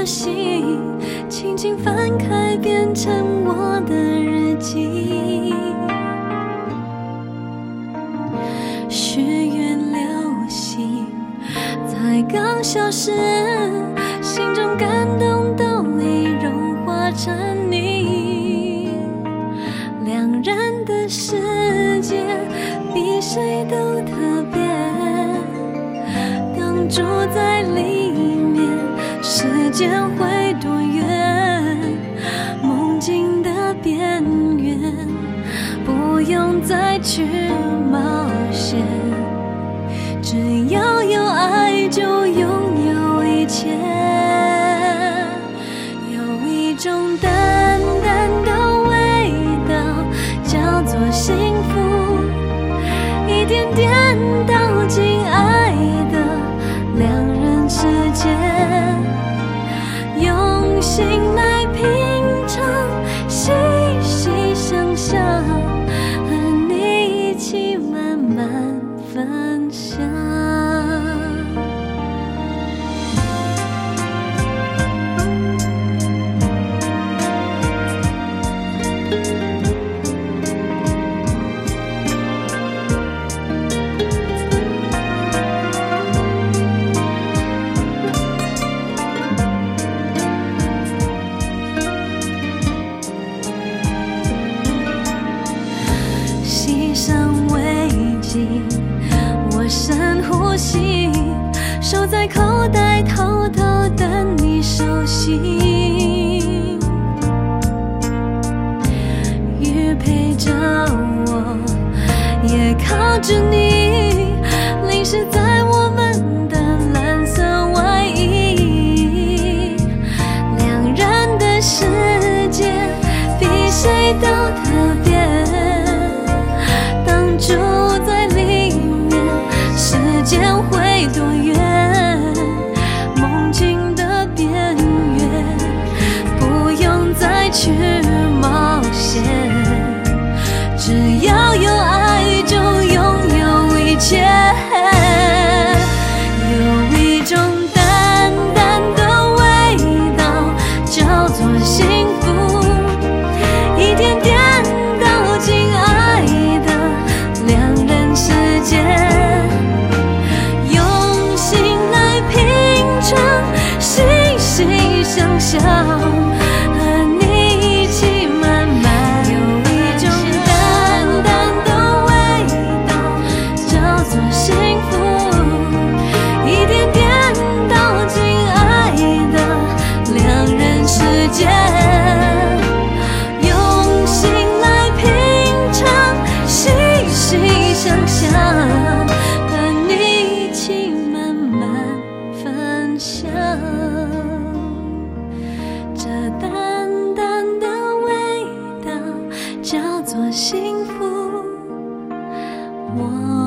的心，轻轻翻开，变成我的日记。许愿流星才刚消失，心中感动都已融化成泥。两人的世界比谁都特别，当住在里面，时间会多远？梦境的边缘，不用再去冒险，只要有爱就拥有一切。有一种淡淡的味道叫做幸福，一点点倒进爱的两人世界，用心来品尝，细细想想，和你一起慢慢分享。系上围巾，我深呼吸，手在口袋偷偷等你收信。雨陪着我，也靠着你，淋湿在我们的蓝色外衣。两人的世界比谁都特别，住在里面，时间会多远？梦境的边缘，不用再去冒险，只要有爱就拥有一切。有一种淡淡的味道叫做幸福，一点点倒进爱的两人世界，用心来品尝，细细想想，和你一起慢慢。有一种淡淡的味道叫做幸福，一点点倒进爱的两人世界，用心来品尝，细细想想，和你一起慢慢分享。这淡淡的味道叫做幸福，我